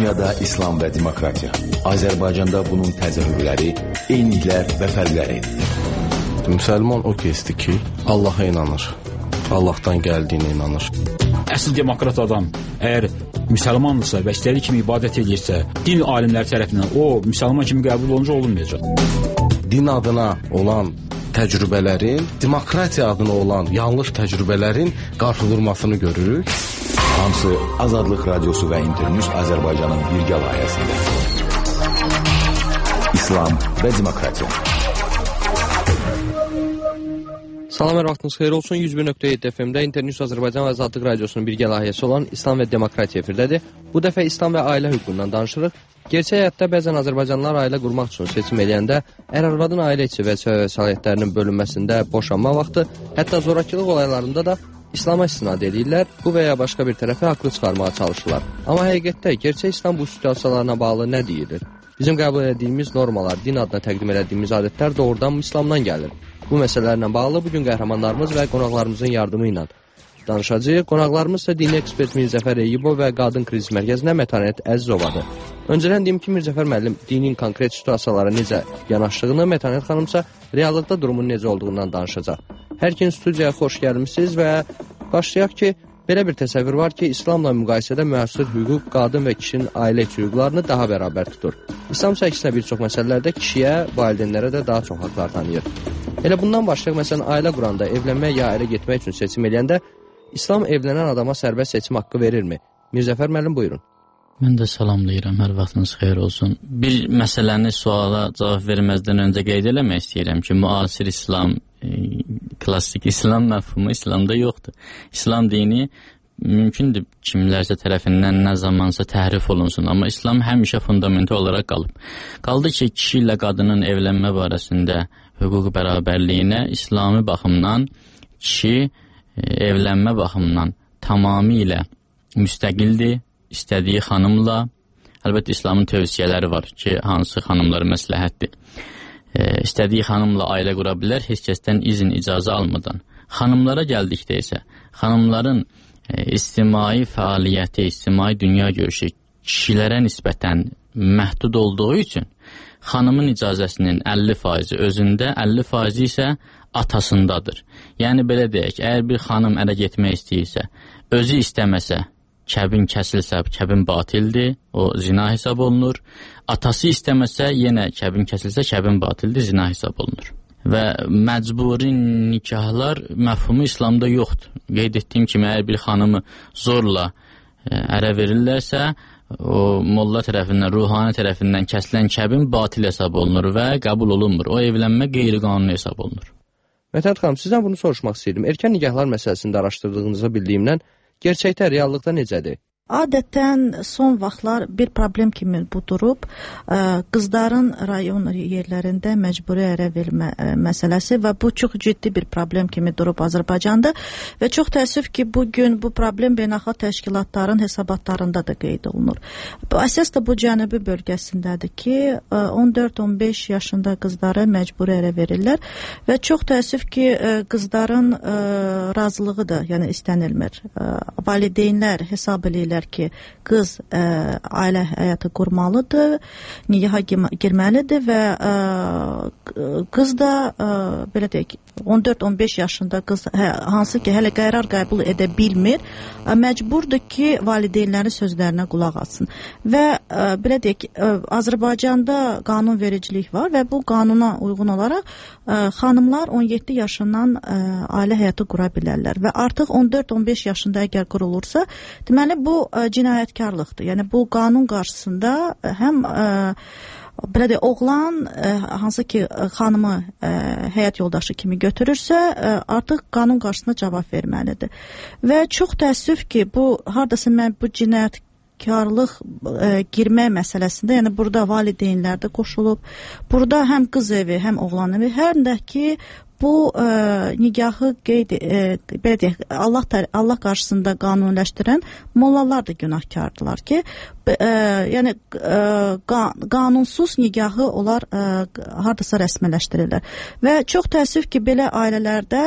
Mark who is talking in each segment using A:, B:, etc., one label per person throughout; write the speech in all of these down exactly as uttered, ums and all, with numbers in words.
A: Dünyada İslam və demokratiya. Azərbaycanda bunun təzahürləri, eyniliklər və fərqləri.
B: Müsəlman o kəsdir ki, Allaha inanır. Allahdan gəldiyinə inanır.
C: Əsl demokrat adam əgər müsəlmandırsa və istədiyi kimi ibadət edirsə, din alimləri tərəfindən o müsəlman kimi qəbul olunca olunmayacaq.
B: Din adına olan təcrübələrin, demokratiya adına olan yanlış təcrübələrin qarşıdurmasını görürük.
A: Hamısı Azadlıq Radiosu və İnternews Azərbaycanın birgə layihəsində. İslam və demokratiya.
D: Salam, hər vaxtınız xeyir olsun. yüz bir nöqtə yeddi F M-də İnternews Azərbaycan və Azadlıq Radiosunun birgə layihəsi olan İslam və demokratiya efirdədir. Bu dəfə İslam və ailə hüququndan danışırıq. Gerçək həyatda bəzən Azərbaycanlılar ailə qurmaq üçün seçim eləyəndə ər-arvadın ailə içi və səlahiyyətlərinin bölünməsində boşanma vaxtı, hətta zorakılıq olaylarında da İslama istinad edirlər, bu və ya başqa bir tərəfi haqlı çıxarmağa çalışırlar. Amma həqiqətdə gerçək İslam bu situasiyalarına bağlı nə deyilir? Bizim qəbul edildiyimiz normalar, din adına təqdim edildiyimiz adətlər doğrudan İslamdan gəlir. Bu məsələlərlə bağlı bugün qəhrəmanlarımız və qonaqlarımızın yardımı ilə danışacağıq. Qonaqlarımız isə dini ekspert Mirzəfər Eyyubov və Qadın Kriz Mərkəzinə Mətanət Əzizovadır. Öncələn deyim ki, Mirzəfər müəllim dinin konkret situasiyalara necə yanaşdığını, Mətanət xanımsa reallıqda durumun necə olduğundan danışacaq. Hər gün studiyaya xoş gəlmişsiniz və başlayaq ki, belə bir təsəvvür var ki, İslamla müqayisədə müasir hüquq qadın və kişinin ailə içi hüquqlarını daha bərabər tutur. İslam isə əksinə bir çox məsələlərdə kişiyə, valideynlərə də daha çox haqlar tanıyır. Elə bundan başlayaq, məsələn, ailə quranda, evlənmək ya ərə getmək üçün seçim eləyəndə İslam evlənən adama sərbəst seçim haqqı verirmi? Mirzəfər müəllim, buyurun.
E: Mən də salamlayıram, hər vaxtınız xeyir olsun. Bir məsələni suala cavab verməzdən öncə qeyd eləmək istəyirəm ki, müasir İslam, e, klassik İslam məfhumu İslamda yoxdur. İslam dini mümkündür kimlərsə tərəfindən nə zamansa təhrif olunsun, amma İslam həmişə fundamental olaraq qalıb. Qaldı ki, kişi ilə qadının evlənmə barəsində hüquq bərabərliyinə İslami baxımdan kişi evlənmə baxımından tamamilə müstəqildir, istədiyi xanımla, əlbəttə İslamın tövsiyələri var ki, hansı xanımları məsləhətdir. E, istədiyi xanımla ailə qura bilər, heç kəsdən izin, icazə almadan. Xanımlara gəldikdə isə, xanımların e, ictimai fəaliyyəti, ictimai dünya görüşü kişilərə nisbətən məhdud olduğu üçün, xanımın icazəsinin əlli faizi özündə, əlli faizi isə atasındadır. Yəni, belə deyək, əgər bir xanım ərə getmək istəyirsə, özü istəməsə, kəbin kəsilsə, kəbin batildir, o zina hesab olunur. Atası istəməsə, yenə kəbin kəsilsə, kəbin batildir, zina hesab olunur. Və məcburi nikahlar məfhumu İslamda yoxdur. Qeyd etdiyim kimi, əgər bir xanımı zorla ərə verirlərsə, o molla tərəfindən, ruhani tərəfindən kəsilən kəbin batil hesab olunur və qəbul olunmur. O evlənmə qeyri-qanuni hesab olunur.
D: Mətənət xanım, sizdən bunu soruşmaq istəyirdim. Erkən nikahlar məsələsində araşdırdığınızı bildiyimdən, gerçəkdə, reallıqda necədir?
F: Adətən son vaxtlar bir problem kimi bu durub, qızların rayon yerlərində məcburi ərə vermə məsələsi və bu çox ciddi bir problem kimi durub Azərbaycanda və çox təəssüf ki, bugün bu problem beynəlxalq təşkilatların hesabatlarında da qeyd olunur. Əsas da bu cənubi bölgəsindədir ki, on dörd on beş yaşında qızları məcburi ərə verirlər və çox təəssüf ki, qızların razılığı da yəni istənilmir. Valideynlər hesab edirlər ki, qız ə, ailə həyatı qurmalıdır, nikaha girməlidir və ə, qız da ə, belə deyək, on dörd on beş yaşında qız hə, hansı ki, hələ qərar qəbul edə bilmir, ə, məcburdur ki, valideynlərin sözlərinə qulaq alsın. Və ə, belə deyək, ə, Azərbaycanda qanunvericilik var və bu qanuna uyğun olaraq ə, xanımlar on yeddi yaşından ə, ailə həyatı qura bilərlər və artıq on dörd on beş yaşında əgər qurulursa, deməli bu ə, cinayətkarlıqdır. Yəni bu qanun qarşısında həm ə, belə deyək, oğlan ə, hansı ki xanımı ə, həyat yoldaşı kimi götürürsə, ə, artıq qanun qarşısında cavab verməlidir. Və çox təəssüf ki, bu hardasa mən bu cinayət karlıq ə, girmək məsələsində, yəni burada valideynlər də qoşulub, burada həm qız evi, həm oğlan evi, həm də ki bu ə, nikahı qeyd, ə, belə deyək, Allah, Allah qarşısında qanuniləşdirən mollalar da günahkardılar ki, ə, yəni ə, qanunsuz nikahı onlar ə, hardasa rəsmiləşdirirlər. Və çox təəssüf ki, belə ailələrdə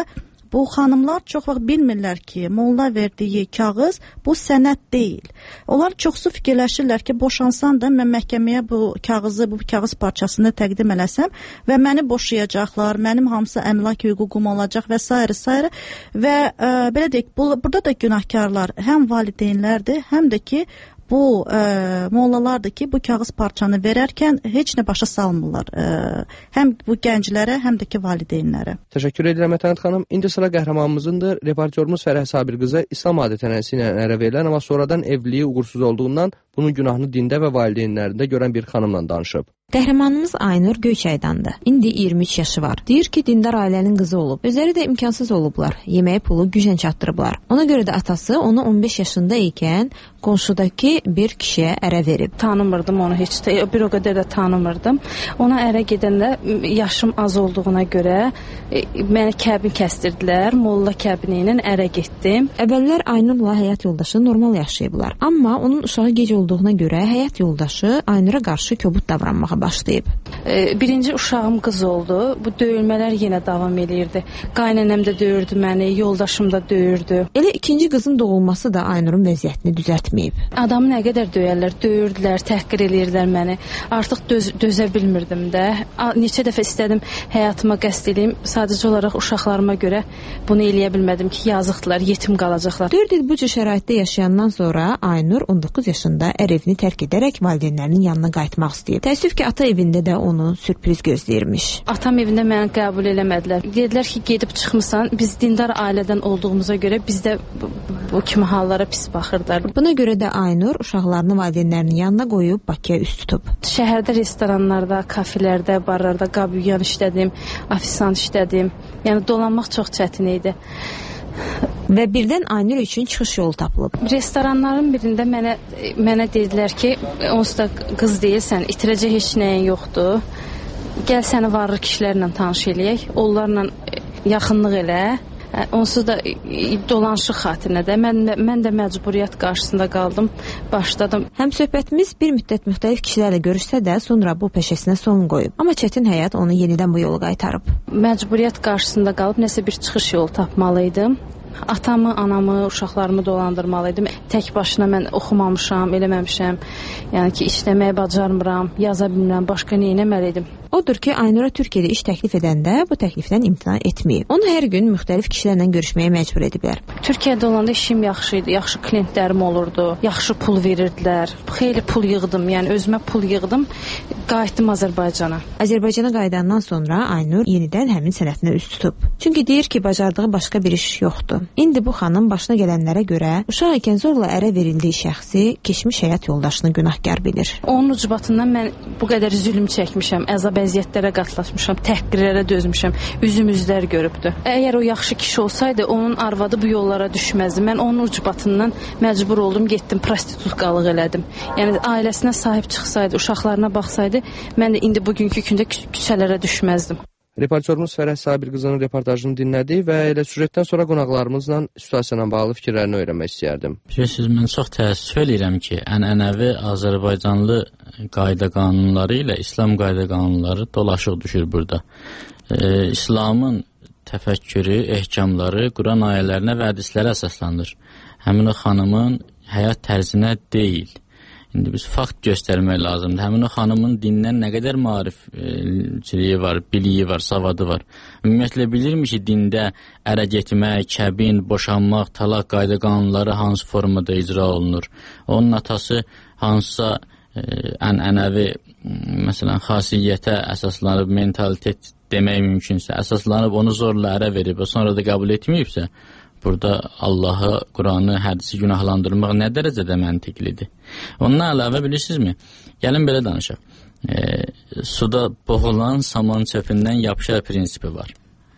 F: bu xanımlar çox vaxt bilmirlər ki, molla verdiyi kağız bu sənəd deyil. Onlar çoxsu fikirləşirlər ki, boşansam da mən məhkəməyə bu kağızı, bu kağız parçasını təqdim eləsəm və məni boşayacaqlar, mənim hamısı əmlak hüququm olacaq və s. s. və ə, belə deyək, bu, burada da günahkarlar həm valideynlərdir, həm də ki, bu e, mollalardır ki, bu kağız parçanı verərkən heç nə başa salmırlar. E, həm bu gənclərə, həm də ki, valideynlərə.
D: Təşəkkür edirəm Mətənət xanım. İndi sıra qəhrəmanımızındır. Reportyorumuz Fərəh Sabir qızı İslam adət-ənənəsi ilə ərə verilən, amma sonradan evliliyi uğursuz olduğundan bunun günahını dində və valideynlərində görən bir xanımla danışıb.
G: Qəhrəmanımız Aynur Göyçaydandır. İndi iyirmi üç yaşı var. Deyir ki, dindar ailənin qızı olub. Özləri də imkansız olublar. Yeməyi pulu güclə çatdırıblar. Ona görə də atası onu on beş yaşında ikən qonşudakı bir kişiyə ərə verib.
H: Tanımırdım onu heç də, bir o qədər də tanımırdım. Ona ərə gedəndə yaşım az olduğuna görə e, məni kəbin kəstirdilər. Molla kəbini ilə ərə getdim.
G: Əvvəllər Aynurla həyat yoldaşı normal yaşayıblar. Amma onun uşağı gec olduğuna görə həyat yoldaşı Aynura qarşı kobud davranmağa başlayıb.
H: E, birinci uşağım qız oldu. Bu döyülmələr yenə davam edirdi. Qaynanəm də döyürdü məni, yoldaşım da döyürdü.
G: Elə ikinci qızın doğulması da Aynurun vəziyyətini düzəltməyib.
H: Adamı nə qədər döyərlər, döyürdülər, təhqir eləyirdilər məni. Artıq döz, dözə bilmirdim də. A, neçə dəfə istədim həyatıma qəsd edeyim. Sadəcə olaraq uşaqlarıma görə bunu eləyə bilmədim ki, yazıqdılar, yetim qalacaqlar.
G: dörd il bu cür şəraitdə yaşayandan sonra Aynur on doqquz yaşında ər evini tərk edərək valideynlərinin yanına qayıtmaq istəyib. Təəssüf ki, ata evində də onu sürpriz gözləyirmiş.
H: Atam evində məni qəbul eləmədilər. Dedilər ki, gedib çıxmısan, biz dindar ailədən olduğumuza görə bizdə bu, bu kimi hallara pis baxırdılar.
G: Buna görə də Aynur uşaqlarını valideynlərinin yanına qoyub Bakıya üst tutub.
H: Şəhərdə restoranlarda, kafelərdə, barlarda qabüyan işlədim, ofisant işlədim. Yəni dolanmaq çox çətin idi.
G: Və birdən Aynur üçün çıxış yolu tapılıb.
H: Restoranların birində mənə mənə dedilər ki, onsuz da qız deyilsən, itirəcək heç nəyin yoxdur. Gəl səni varlı kişilərlə tanış eləyək, onlarla yaxınlıq elə. Onsuz da dolanışıq xatirinə də mən, mən də məcburiyyət qarşısında qaldım, başladım.
G: Həm söhbətimiz bir müddət müxtəlif kişilərlə görüşsə də sonra bu peşəsinə son qoyub. Amma çətin həyat onu yenidən bu yolu qaytarıb.
H: Məcburiyyət qarşısında qalıb nəsə bir çıxış yolu tapmalıydım. Atamı, anamı, uşaqlarımı dolandırmalıydım. Tək başına mən oxumamışam, eləməmişəm. Yəni ki, işləməyi bacarmıram, yaza bilmirəm, başqa nə etməliydim?
G: Odur ki, Aynura Türkiyədə iş təklif edəndə bu təklifdən imtina etməyib. Onu hər gün müxtəlif kişilərlə görüşməyə məcbur ediblər.
H: Türkiyədə olanda işim yaxşı idi, yaxşı klientlərim olurdu, yaxşı pul verirdilər. Xeyli pul yığdım, yəni özümə pul yığdım, qayıtdım Azərbaycana.
G: Azərbaycana qayıdandan sonra Aynur yenidən həmin sənətinə üst tutub. Çünki deyir ki, bacardığı başqa bir iş yoxdur. İndi bu xanım başına gələnlərə görə uşaq ikən zorla ərə verildiyi şəxsi keçmiş həyat yoldaşını günahkar bilir.
H: Onun ucbatından mən bu qədər zülm çəkmişəm, əzab əziyyətlərə qatlaşmışam, təhqirlərə dözmüşəm, üzüm üzlər görübdü. Əgər o yaxşı kişi olsaydı, onun arvadı bu yollara düşməzdi. Mən onun ucbatından məcbur oldum, getdim, prostitutqalıq elədim. Yəni ailəsinə sahib çıxsaydı, uşaqlarına baxsaydı, mən də indi bugünkü gündə küçələrə düşməzdim.
D: Reportyorumuz Fərəh Sabir qızının reportajını dinlədi və elə süjetdən sonra qonaqlarımızla situasiya ilə bağlı fikirlərini öyrənmək istəyərdim.
E: Bilirsiniz, mən çox təəssüf edirəm ki, ənənəvi Azərbaycanlı qayda qanunları ilə İslam qayda qanunları dolaşıq düşür burada. E, İslamın təfəkkürü, ehkamları Quran ayələrinə və hədislərə əsaslanır. Həmin o xanımın həyat tərzinə deyil. İndi biz fakt göstərmək lazımdır. Həmin o xanımın dindən nə qədər maarifçiliyi var, biliyi var, savadı var. Ümumiyyətlə bilirmi ki, dində ərə getmək, kəbin, boşanmaq, talaq qayda qanunları hansı formada icra olunur? Onun atası hansısa e, ən-ənəvi, məsələn, xasiyyətə əsaslanıb, mentalitet demək mümkünsə, əsaslanıb onu zorla ərə verib və sonra da qəbul etməyibsə, burada Allahı, Quranı, hədisi günahlandırmaq nə dərəcədə məntiqlidir? Ondan əlavə bilirsinizmi? Gəlin belə danışaq. E, suda boğulan saman çöpündən yapışar prinsipi var.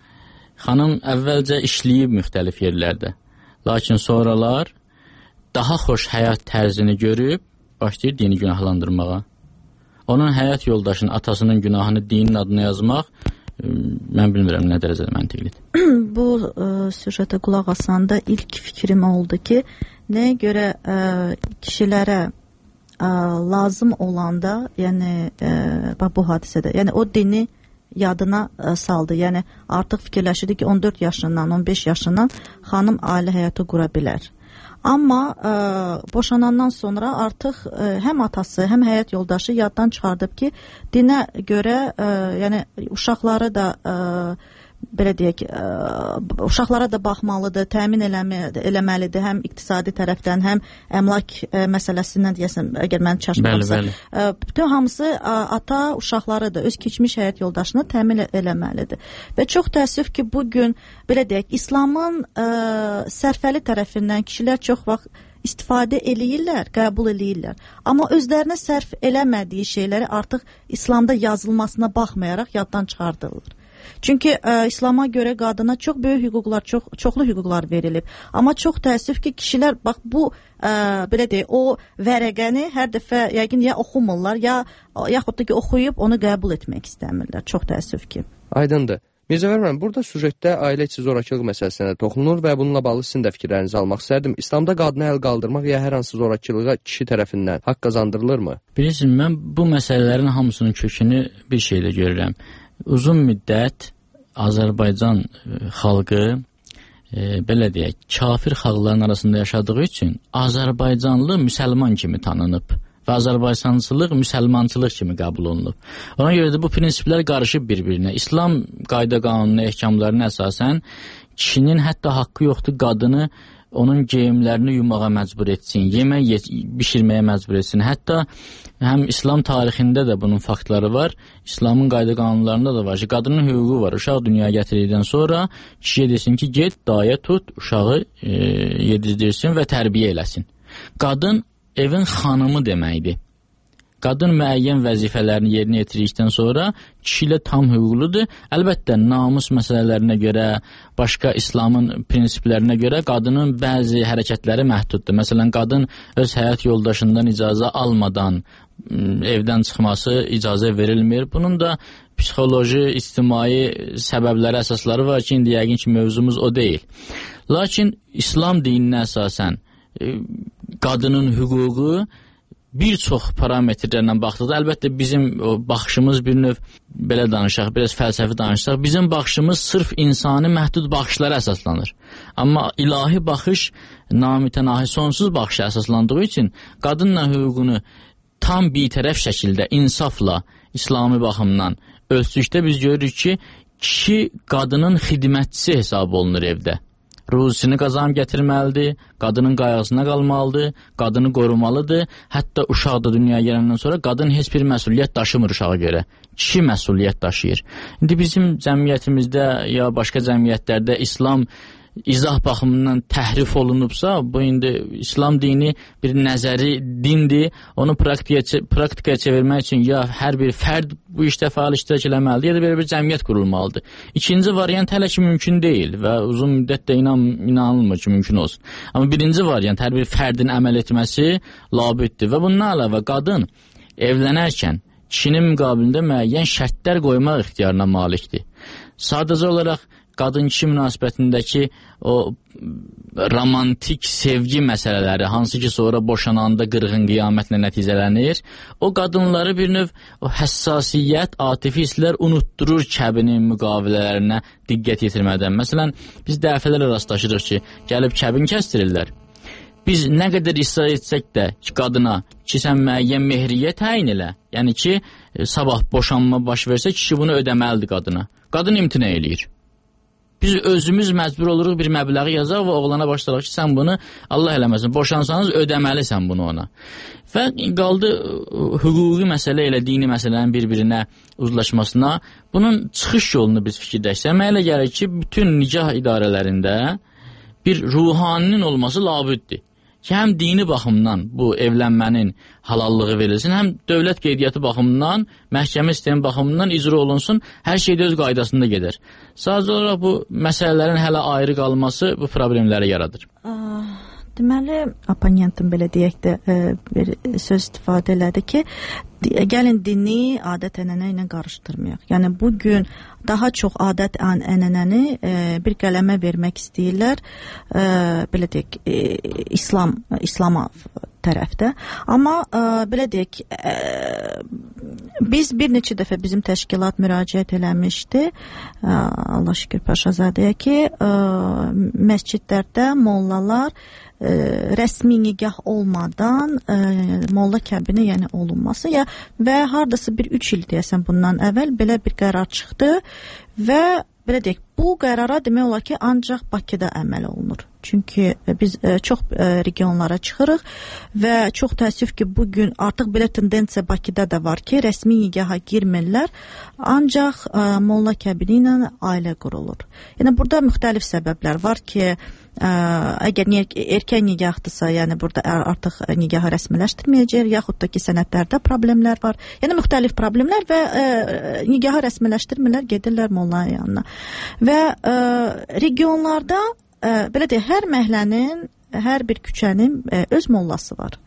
E: Xanım əvvəlcə işləyib müxtəlif yerlərdə. Lakin sonralar daha xoş həyat tərzini görüb başlayır dini günahlandırmağa. Onun həyat yoldaşının, atasının günahını dinin adına yazmaq mən bilmirəm nə dərəcədə məntiqlidir.
F: Bu ə, süjetə qulaq asanda ilk fikrim oldu ki, nəyə görə ə, kişilərə ə, lazım olanda, yəni ə, bu hadisədə, yəni o dini yadına ə, saldı. Yəni artıq fikirləşirdi ki, on dörd yaşından, on beş yaşından xanım ailə həyatı qura bilər. Amma ə, boşanandan sonra artıq ə, həm atası, həm həyat yoldaşı yaddan çıxardıb ki, dinə görə, ə, yəni uşaqları da ə, belə deyək, ə, uşaqlara da baxmalıdır, təmin eləmə, eləməlidir, həm iqtisadi tərəfdən, həm əmlak ə, məsələsindən deyəsən, əgər mən çaşmırıqsa. Bütün hamısı ə, ata uşaqları da öz keçmiş həyat yoldaşını təmin eləməlidir. Və çox təəssüf ki, bugün belə deyək, İslamın ə, sərfəli tərəfindən kişilər çox vaxt istifadə eləyirlər, qəbul eləyirlər. Amma özlərinə sərf eləmədiyi şeyləri artıq İslamda yazılmasına baxmayaraq yaddan çıxardırlar. Çünki ə, İslama görə qadına çox böyük hüquqlar, çox çoxlu hüquqlar verilib. Amma çox təəssüf ki, kişilər bax bu ə, belə deyək, o vərəqəni hər dəfə yəqin ya oxumurlar, ya yaxud da ki oxuyub onu qəbul etmək istəmirlər. Çox təəssüf ki.
D: Aydındır. Mirzəvər müəllim, burada süjetdə ailə içi zorakılıq məsələsinə toxunulur və bununla bağlı sizin də fikirlərinizi almaq istərdim. İslamda qadına əl qaldırmaq ya hər hansı zorakılığa kişi tərəfindən haqq qazandırılırmı?
E: Bilirsiniz, mən bu məsələlərin hamısının kökünü bir şeylə görürəm. Uzun müddət Azərbaycan xalqı e, belə deyək, kafir xalqların arasında yaşadığı üçün Azərbaycanlı müsəlman kimi tanınıb və Azərbaycançılıq müsəlmançılıq kimi qəbul olunub. Ona görə də bu prinsiplər qarışıb bir-birinə. İslam qayda qanunu ehkamlarına əsasən kişinin hətta haqqı yoxdur qadını onun geyimlərini yumağa məcbur etsin, yemək bişirməyə məcbur etsin. Hətta həm İslam tarixində də bunun faktları var, İslamın qayda qanunlarında da var ki, qadının hüququ var. Uşaq dünyaya gətirildikdən sonra kişiyə desin ki, get, daya tut, uşağı e, yedizdirsin və tərbiyə eləsin. Qadın evin xanımı deməkdir. Qadın müəyyən vəzifələrini yerinə yetirdikdən sonra kişi ilə tam hüquqludur. Əlbəttə, namus məsələlərinə görə, başqa İslamın prinsiplərinə görə qadının bəzi hərəkətləri məhduddur. Məsələn, qadın öz həyat yoldaşından icazə almadan evdən çıxması icazə verilmir. Bunun da psixoloji, ictimai səbəbləri, əsasları var ki, indi yəqin ki, mövzumuz o deyil. Lakin İslam dininə əsasən qadının hüququ bir çox parametrlərlə baxdıqda, əlbəttə bizim baxışımız bir növ, belə danışaq, biraz fəlsəfi danışaq, bizim baxışımız sırf insani məhdud baxışlara əsaslanır. Amma ilahi baxış, namütənahi, sonsuz baxışa əsaslandığı üçün qadınla hüququnu tam bitərəf şəkildə, insafla, İslami baxımdan ölçdükdə biz görürük ki, kişi qadının xidmətçisi hesab olunur evdə. Ruzisini qazanıb gətirməlidir, qadının qayğısına qalmalıdır, qadını qorumalıdır. Hətta uşaq da dünyaya gələndən sonra qadın heç bir məsuliyyət daşımır uşağa görə. Kişi məsuliyyət daşıyır. İndi bizim cəmiyyətimizdə ya başqa cəmiyyətlərdə İslam izah baxımından təhrif olunubsa, bu indi İslam dini bir nəzəri dindir, onu praktikaya, praktikaya çevirmək üçün ya hər bir fərd bu işdə fəal iştirak eləməlidir, ya da belə bir cəmiyyət qurulmalıdır. İkinci variant hələ ki mümkün deyil və uzun müddətdə inan, inanılmır ki, mümkün olsun. Amma birinci variant hər bir fərdin əməl etməsi labüddür və bundan əlavə qadın evlənərkən kişinin müqabilində müəyyən şərtlər qoymaq ixtiyarına malikdir. Sadəcə olaraq qadın-kişi münasibətindəki o romantik sevgi məsələləri, hansı ki sonra boşananda qırğın qiyamətlə nəticələnir, o qadınları bir növ o həssasiyyət, atifi hisslər unutdurur kəbinin müqavilələrinə diqqət yetirmədən. Məsələn, biz dəfələrlə rastlaşırıq ki, gəlib kəbin kəstirirlər. Biz nə qədər israr etsək də ki, qadına ki, sən müəyyən mehriyə təyin elə, yəni ki, sabah boşanma baş versə, kişi bunu ödəməlidir qadına. Qadın imtina eləyir. Biz özümüz məcbur oluruq bir məbləği yazaq və oğlana başlayaq ki, sən bunu Allah eləməsin, boşansanız ödəməlisən bunu ona. Və qaldı hüquqi məsələ ilə dini məsələnin bir-birinə uzlaşmasına, bunun çıxış yolunu biz fikirləşsək, mənə elə gəlir ki, bütün nikah idarələrində bir ruhaninin olması labüddür. Ki, həm dini baxımdan bu evlənmənin halallığı verilsin, həm dövlət qeydiyyatı baxımından, məhkəmə sistemi baxımından icra olunsun, hər şey də öz qaydasında gedər. Sadəcə olaraq bu məsələlərin hələ ayrı qalması bu problemləri yaradır.
F: Deməli, oponentin belə deyək də bir söz istifadə elədi ki, gəlin dini adət-ənənə ilə qarışdırmayaq. Yəni, bugün daha çox adət-ənənəni bir qələmə vermək istəyirlər, belə deyək, İslam, İslama tərəfdə. Amma belə deyək, Biz bir neçə dəfə bizim təşkilat müraciət eləmişdi. Allah şükür Paşazadəyə ki, məscidlərdə mollalar ə, rəsmi nigah olmadan ə, molla kəbini yəni olunması ya və hardasa bir üç il deyəsən bundan əvvəl belə bir qərar çıxdı və belə deyək, bu qərara demək olar ki, ancaq Bakıda əməl olunur. Çünki biz e, çox e, regionlara çıxırıq və çox təəssüf ki, bugün artıq belə tendensiya Bakıda da var ki, rəsmi nigaha girmirlər, ancaq e, molla kəbini ilə ailə qurulur. Yəni burada müxtəlif səbəblər var ki, ə, əgər erkən nigahdısa, yəni burada artıq nigahı rəsmiləşdirməyəcək, yaxud da ki, sənədlərdə problemlər var. Yəni müxtəlif problemlər və ə, nigahı rəsmiləşdirmirlər, gedirlər mollanın yanına. Və ə, regionlarda ə, belə deyək, hər məhəllənin, hər bir küçənin ə, öz mollası var.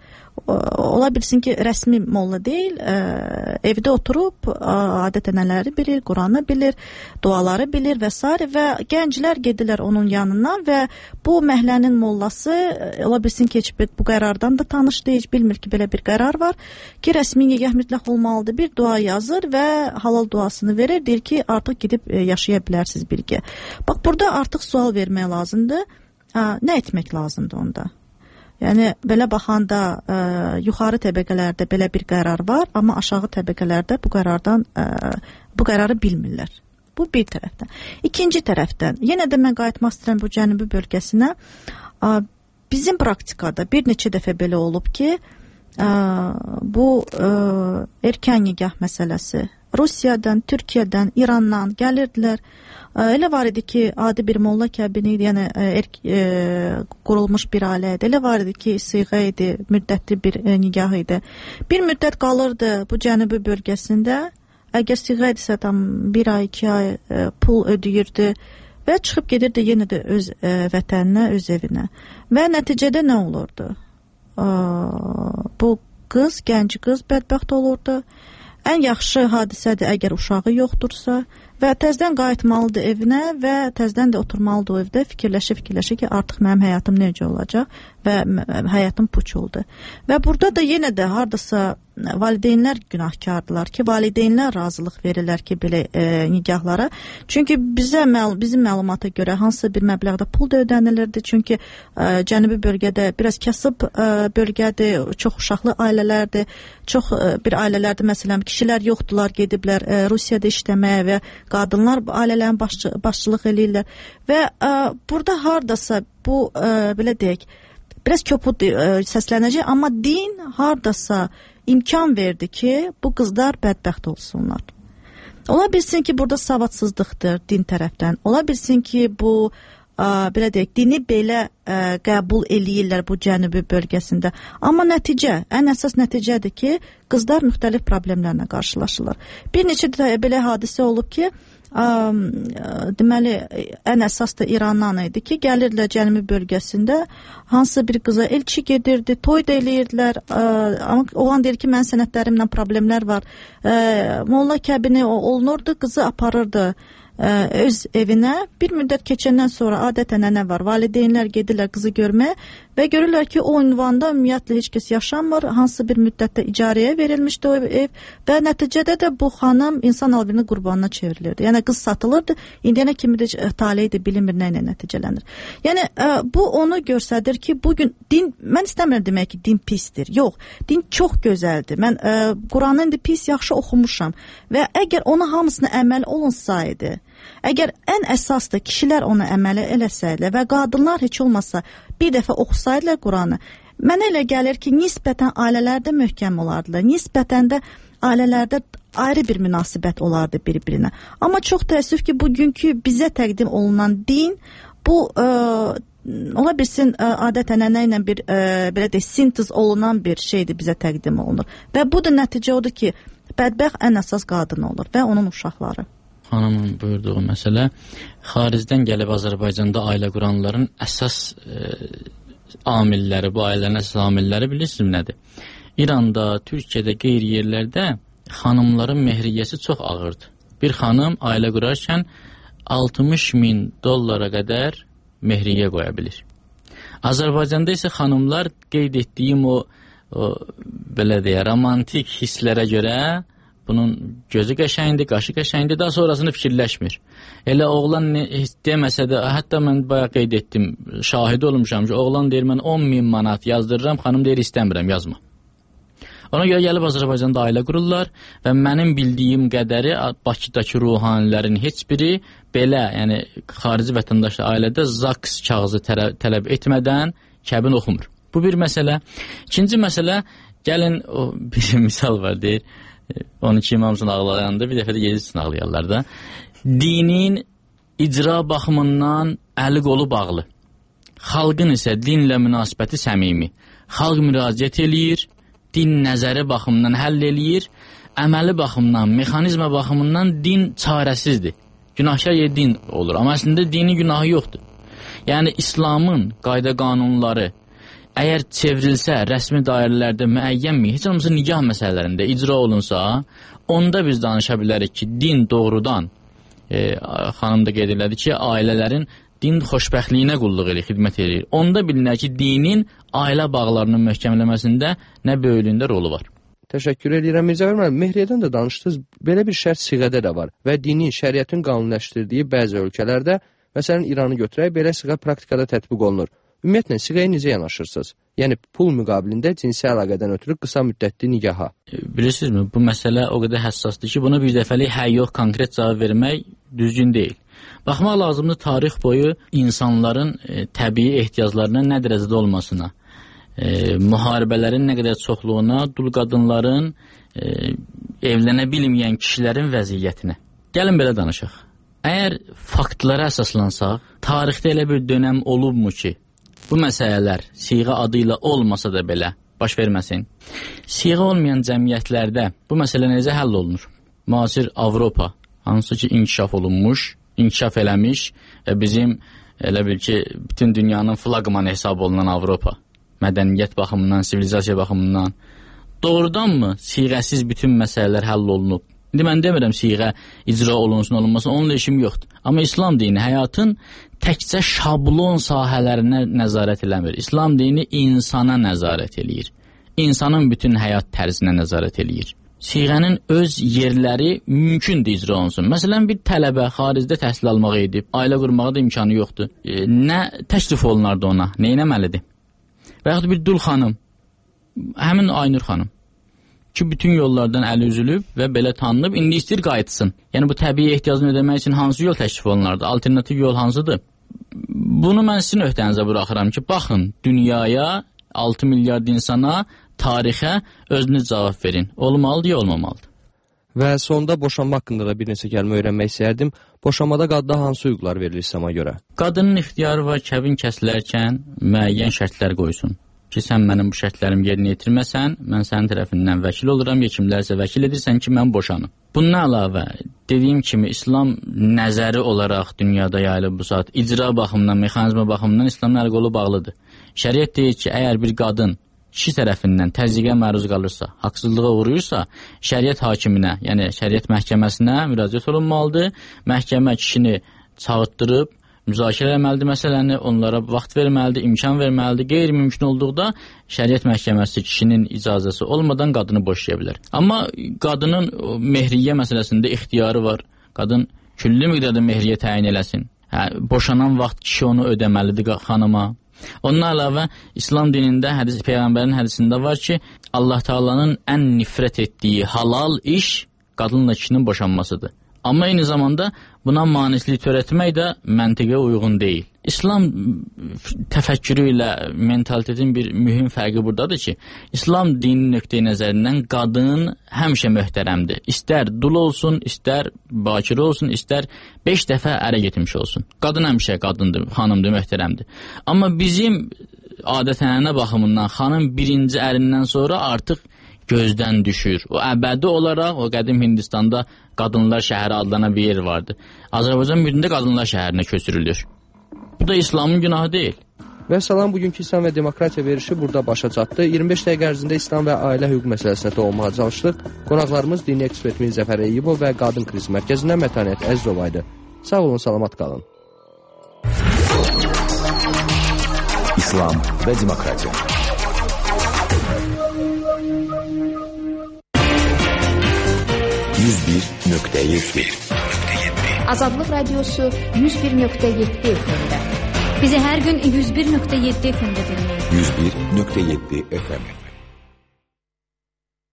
F: Ola bilsin ki, rəsmi molla deyil, ə, evdə oturub ə, adət-ənənələri bilir, Quranı bilir, duaları bilir və s. və gənclər gedirlər onun yanından və bu məhəllənin mollası ola bilsin ki, heç bu qərardan da tanış deyil, bilmir ki, belə bir qərar var ki, rəsmi nigah mütləq olmalıdır, bir dua yazır və halal duasını verir, deyir ki, artıq gedib yaşaya bilərsiniz birgə. Bax, burada artıq sual vermək lazımdır, ə, nə etmək lazımdır onda? Yəni, belə baxanda ə, yuxarı təbəqələrdə belə bir qərar var, amma aşağı təbəqələrdə bu qərardan, ə, bu qərarı bilmirlər. Bu bir tərəfdən. İkinci tərəfdən, yenə də mən qayıtmaq istəyirəm bu cənubi bölgəsinə. Ə, bizim praktikada bir neçə dəfə belə olub ki, ə, bu ə, erkən nigah məsələsi Rusiyadan, Türkiyədən, İrandan gəlirdilər. Elə var idi ki, adi bir molla kəbini idi, yəni erk, e, qurulmuş bir ailə idi. Elə var idi ki, sıyğa idi, müddətli bir e, nigah idi. Bir müddət qalırdı bu cənubi bölgəsində. Əgər sıyğa idisə tam bir ay, iki ay e, pul ödəyirdi və çıxıb gedirdi yenə də öz e, vətəninə, öz evinə. Və nəticədə nə olurdu? E, bu qız, gənc qız bədbəxt olurdu. Ən yaxşı hadisədir əgər uşağı yoxdursa və təzdən qayıtmalıdır evinə və təzdən də oturmalıdır o evdə, fikirləşə-fikirləşə ki, artıq mənim həyatım necə olacaq və həyatım puç oldu. Və burada da yenə də hardasa valideynlər günahkardılar ki, valideynlər razılıq verirlər ki, belə e, nigahlara. Çünki bizə məl bizim məlumata görə hansısa bir məbləğdə pul da ödənilirdi. Çünki e, cənubi bölgədə biraz kasıb e, bölgədir, çox uşaqlı ailələrdir. Çox e, bir ailələrdə məsələn kişilər yoxdular, gediblər e, Rusiyada işləməyə və qadınlar ailələrin başçı, başçılıq eləyirlər. Və e, burada hardasa bu e, belə deyək, biraz köpud e, səslənəcək, amma din hardasa imkan verdi ki, bu qızlar bədbəxt olsunlar. Ola bilsin ki, burada savadsızlıqdır din tərəfdən. Ola bilsin ki, bu ə, belə deyək, dini belə ə, qəbul eləyirlər bu cənubi bölgəsində. Amma nəticə, ən əsas nəticədir ki, qızlar müxtəlif problemlərlə qarşılaşırlar. Bir neçə də belə hadisə olub ki, ə, deməli, ən əsas da İrandan idi ki, gəlirlər cənubi bölgəsində hansısa bir qıza elçi gedirdi, toy da eləyirdilər, ə, amma oğlan deyir ki, mənim sənədlərimlə problemlər var. Ə, molla kəbini olunurdu, qızı aparırdı ə, öz evinə. Bir müddət keçəndən sonra adət-ənənə var, valideynlər gedirlər qızı görməyə və görürlər ki, o ünvanda ümumiyyətlə heç kəs yaşamır, hansısa bir müddətdə icarəyə verilmişdi o ev və nəticədə də bu xanım insan alvinin qurbanına çevrilirdi. Yəni qız satılırdı, indiyənə kimi də taleyidir, bilinmir nə ilə nəticələnir. Yəni ə, bu onu göstərir ki, bugün din, mən istəmirəm demək ki, din pisdir. Yox, din çox gözəldir. Mən ə, Quranı indi pis, yaxşı oxumuşam və əgər ona hamısına əməl olunsaydı, əgər ən əsas da kişilər ona əməl eləsəydi və qadınlar heç olmasa bir dəfə oxusaydılar Quranı, mənə elə gəlir ki, nisbətən ailələrdə möhkəm olardılar, nisbətən də ailələrdə ayrı bir münasibət olardı bir-birinə. Amma çox təəssüf ki, bugünkü bizə təqdim olunan din, bu ə, ola bilsin ə, adət-ənənə ilə bir ə, belə deyək, sintez olunan bir şeydir bizə təqdim olunur. Və bu da nəticə odur ki, bədbəxt ən əsas qadın olur və onun uşaqları.
E: Xanımın buyurduğu məsələ, xaricdən gəlib Azərbaycanda ailə quranların əsas e, amilləri, bu ailələrin əsas amilləri bilirsiniz nədir? İranda, Türkiyədə, qeyri yerlərdə xanımların mehriyyəsi çox ağırdır. Bir xanım ailə qurarkən altmış min dollara qədər mehriyyə qoya bilir. Azərbaycanda isə xanımlar qeyd etdiyim o, o belə deyə, romantik hisslərə görə bunun gözü qəşəngdir, qaşı qəşəngdir, daha sonrasını fikirləşmir. Elə oğlan ne, deməsə də, hətta mən bayaq qeyd etdim, şahid olmuşam ki, oğlan deyir, mən on min manat yazdırıram, xanım deyir, istəmirəm, yazma. Ona görə gəlib Azərbaycanda ailə qururlar və mənim bildiyim qədəri Bakıdakı ruhanilərin heç biri belə, yəni xarici vətəndaşlı ailədə zaks kağızı tələb etmədən kəbin oxumur. Bu bir məsələ. İkinci məsələ, gəlin, o bir misal var, deyir, on iki imamsın ağlayanda bir dəfə də yedisini ağlayarlar da. Dinin icra baxımından əli qolu bağlı. Xalqın isə dinlə münasibəti səmimi. Xalq müraciət eləyir, din nəzəri baxımından həll eləyir, əməli baxımından, mexanizma baxımından din çarəsizdir. Günahkar yer din olur, amma əslində dinin günahı yoxdur. Yəni, İslamın qayda qanunları əgər çevrilsə, rəsmi dairələrdə müəyyən mi, heç olmasa nikah məsələlərində icra olunsa, onda biz danışa bilərik ki, din doğrudan, e, xanım da qeyd elədi ki, ailələrin din xoşbəxtliyinə qulluq edir, xidmət edir. Onda bilinər ki, dinin ailə bağlarının möhkəmləməsində nə böyüklüyündə rolu var.
D: Təşəkkür edirəm Mirzə Vərməli. Mehriyədən də danışdınız, belə bir şərt siğədə də var və dinin, şəriətin qanunləşdirdiyi bəzi ölkələrdə, məsələn, İranı götürək, belə siğə praktikada tətbiq olunur. Ümumiyyətlə, siğəyə necə yanaşırsınız? Yəni, pul müqabilində cinsi əlaqədən ötürü qısa müddətli nigaha.
E: Bilirsinizmi, bu məsələ o qədər həssasdır ki, buna bir dəfəlik hə yox, konkret cavab vermək düzgün deyil. Baxmaq lazımdır tarix boyu insanların e, təbii ehtiyaclarının nə dərəcədə olmasına, e, müharibələrin nə qədər çoxluğuna, dul qadınların, e, evlənə bilməyən kişilərin vəziyyətinə. Gəlin belə danışaq. Əgər faktlara əsaslansaq, tarixdə elə bir dönəm olubmu ki, bu məsələlər siğə adı ilə olmasa da belə baş verməsin. Siğə olmayan cəmiyyətlərdə bu məsələ necə həll olunur? Müasir Avropa, hansı ki inkişaf olunmuş, inkişaf eləmiş və bizim elə bil ki, bütün dünyanın flaqmanı hesab olunan Avropa, mədəniyyət baxımından, sivilizasiya baxımından, doğrudanmı siğəsiz bütün məsələlər həll olunub? İndi mən demirəm siğə icra olunsun, olunmasın, onunla işim yoxdur. Amma İslam dini həyatın təkcə şablon sahələrinə nəzarət eləmir. İslam dini insana nəzarət eləyir. İnsanın bütün həyat tərzinə nəzarət eləyir. Siğənin öz yerləri mümkündür icra olunsun. Məsələn, bir tələbə xaricdə təhsil almağa edib, ailə qurmağa da imkanı yoxdur. E, nə təklif olunardı ona? Nə etməlidir? Və yaxud bir dul xanım, həmin Aynur xanım ki, bütün yollardan əli üzülüb və belə tanınıb, indi istəyir qayıtsın. Yəni, bu təbii ehtiyacını ödəmək üçün hansı yol təklif olunardı? Alternativ yol hansıdır? Bunu mən sizin öhdənizə buraxıram ki, baxın, dünyaya, altı milyard insana, tarixə özünüz cavab verin. Olmalıdır ya, olmamalıdır.
D: Və sonda boşanma haqqında da bir neçə kəlmə öyrənmək istəyərdim. Boşanmada qadına hansı hüquqlar verilir İslama görə?
E: Qadının ixtiyarı var, kəbin kəsilərkən müəyyən şərtlər qoysun. Ki, sən mənim bu şərtlərimi yerinə yetirməsən, mən sənin tərəfindən vəkil oluram, ya kimlərsə vəkil edirsən ki, mən boşanım. Bundan əlavə, dediyim kimi, İslam nəzəri olaraq dünyada yayılıb bu saat, icra baxımından, mexanizma baxımından İslamın əl qolu bağlıdır. Şəriət deyir ki, əgər bir qadın kişi tərəfindən təzyiqə məruz qalırsa, haqsızlığa uğrayırsa, şəriət hakiminə, yəni şəriət məhkəməsinə müraciət olunmalıdır. Məhkəmə kişini çağırtdırıb, müzakirə etməlidir məsələni, onlara vaxt verməlidir, imkan verməlidir. Qeyri-mümkün olduqda şəriət məhkəməsi kişinin icazəsi olmadan qadını boşaya bilər. Amma qadının mehriyyə məsələsində ixtiyarı var. Qadın külli miqdarda mehriyyə təyin eləsin. Hə, boşanan vaxt kişi onu ödəməlidir xanıma. Ondan əlavə İslam dinində hədis, Peyğəmbərin hədisində var ki, Allah Taala'nın ən nifrət etdiyi halal iş qadınla kişinin boşanmasıdır. Amma eyni zamanda buna manislik törətmək də məntiqə uyğun deyil. İslam təfəkkürü ilə mentalitetin bir mühüm fərqi buradadır ki, İslam dini nöqteyi nəzərindən qadın həmişə möhtərəmdir. İstər dul olsun, istər bakir olsun, istər beş dəfə ərə getmiş olsun. Qadın həmişə qadındır, xanımdır, möhtərəmdir. Amma bizim adət-ənənə baxımından xanım birinci ərindən sonra artıq gözdən düşür. O əbədi olaraq o qədim Hindistanda qadınlar şəhəri adlanan bir yer vardı. Azərbaycan müddətində qadınlar şəhərinə köçürülür. Bu da İslamın günahı deyil.
D: Və salam, bugünkü İslam və Demokratiya verişi burada başa çatdı. iyirmi beş dəqiqə ərzində İslam və ailə hüquq məsələsinə toxunmağa çalışdıq. Qonaqlarımız dini ekspertimiz Zəfər Eyyubov və Qadın Kriz Mərkəzindən Mətaniyyət Əzizova idi. Sağ olun, salamat qalın.
A: İslam və Demokratiya. yüz bir nöqtə yeddi.
I: Azadlıq Radiosu yüz bir nöqtə yeddi F M-də. Bizi hər gün yüz bir nöqtə yeddi F M-də dinləyin.
A: yüz bir nöqtə yeddi F M.